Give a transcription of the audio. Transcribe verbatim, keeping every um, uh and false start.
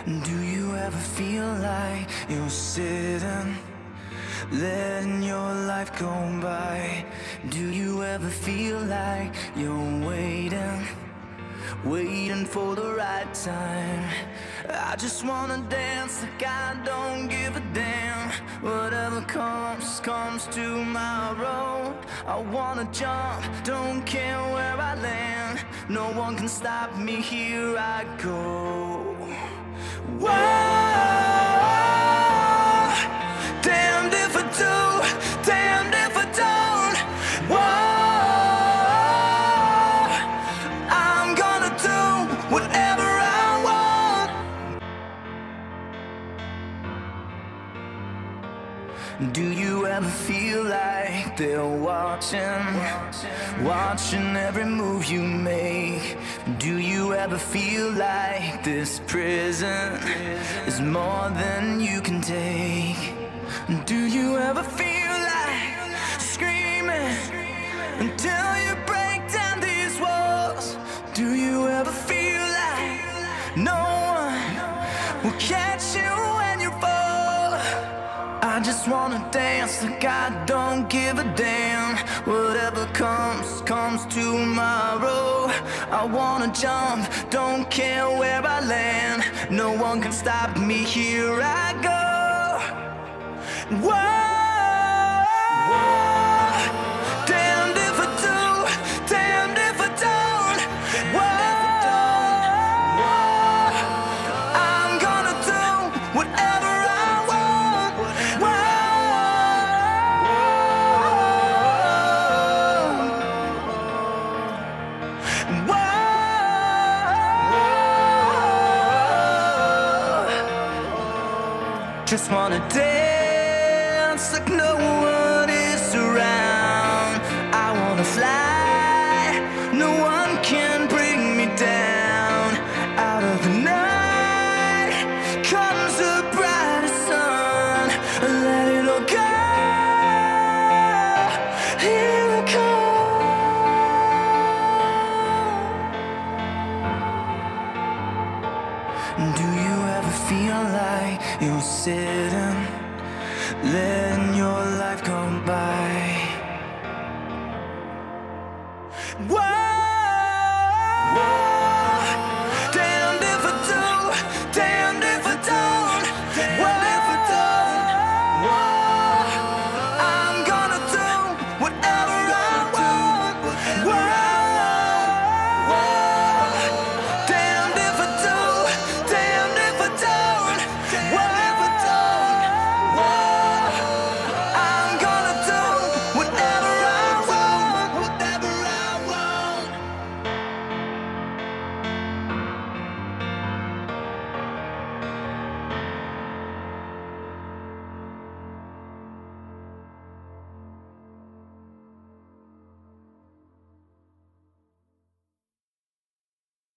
Do you ever feel like you're sitting, letting your life go by? Do you ever feel like you're waiting, waiting for the right time? I just wanna dance like I don't give a damn. Whatever comes, comes tomorrow. I wanna jump, don't care where I land. No one can stop me, here I go. Whoa, damned if I do, damned if I don't. Whoa, I'm gonna do whatever I want. Do you ever feel like they're watching, watching every move you make? Do you ever feel like this prison is more than you can take? Do you ever feel like screaming until you break down these walls? Do you ever feel like no one will catch you when you fall? I just wanna dance like I don't give a damn. Whatever comes, comes tomorrow. I wanna jump, don't care where I land. No one can stop me, here I go. Whoa. Just wanna dance like no one is around. I wanna fly, no one can bring me down. Out of the night comes the brightest sun. Let it all go, here it comes. Do you ever feel like you're sitting, letting your life go by? Whoa!